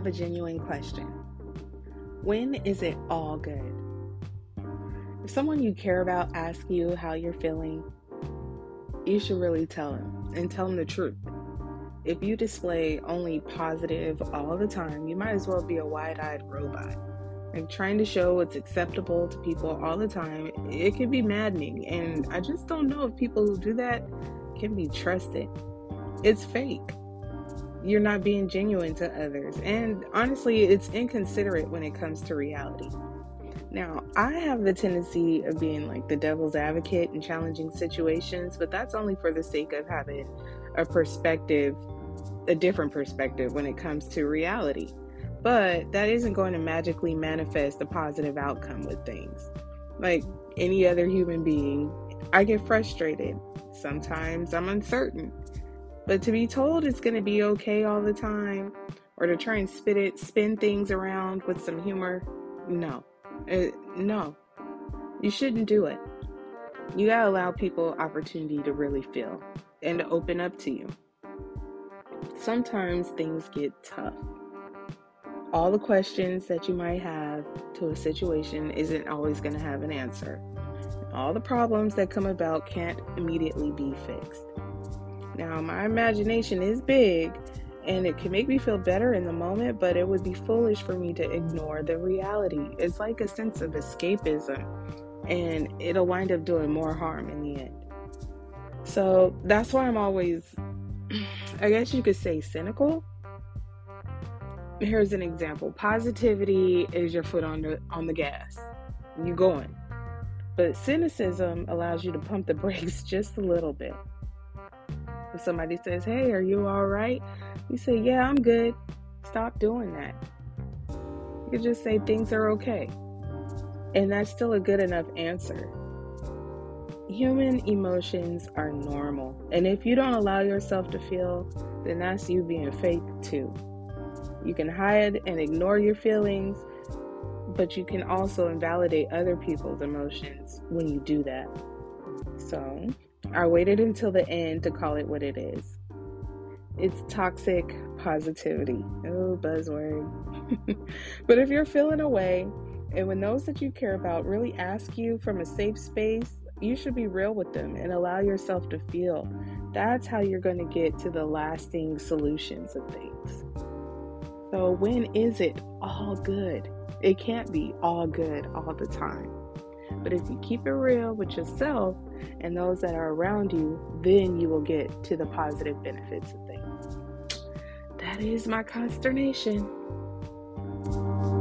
a genuine question. When is it all good? If someone you care about asks you how you're feeling, you should really tell them and tell them the truth. If you display only positive all the time, you might as well be a wide-eyed robot. Like trying to show what's acceptable to people all the time, it can be maddening. And I just don't know if people who do that can be trusted. It's fake. You're not being genuine to others. And honestly, it's inconsiderate when it comes to reality. Now, I have the tendency of being like the devil's advocate in challenging situations, but that's only for the sake of having a different perspective when it comes to reality. But that isn't going to magically manifest a positive outcome with things. Like any other human being, I get frustrated. Sometimes I'm uncertain. But to be told it's going to be okay all the time, or to try and spin things around with some humor, no. No. You shouldn't do it. You gotta allow people opportunity to really feel and to open up to you. Sometimes things get tough. All the questions that you might have to a situation isn't always going to have an answer. All the problems that come about can't immediately be fixed. Now, my imagination is big, and it can make me feel better in the moment, but it would be foolish for me to ignore the reality. It's like a sense of escapism, and it'll wind up doing more harm in the end. So that's why I'm always, I guess you could say, cynical. Here's an example. Positivity is your foot on the gas. You're going. But cynicism allows you to pump the brakes just a little bit. If somebody says, "Hey, are you all right?" You say, "Yeah, I'm good." Stop doing that. You just say things are okay. And that's still a good enough answer. Human emotions are normal. And if you don't allow yourself to feel, then that's you being fake too. You can hide and ignore your feelings, but you can also invalidate other people's emotions when you do that. So, I waited until the end to call it what it is. It's toxic positivity. Oh, buzzword. But if you're feeling away, and when those that you care about really ask you from a safe space, you should be real with them and allow yourself to feel. That's how you're going to get to the lasting solutions of things. So when is it all good? It can't be all good all the time. But if you keep it real with yourself and those that are around you, then you will get to the positive benefits of things. That is my consternation.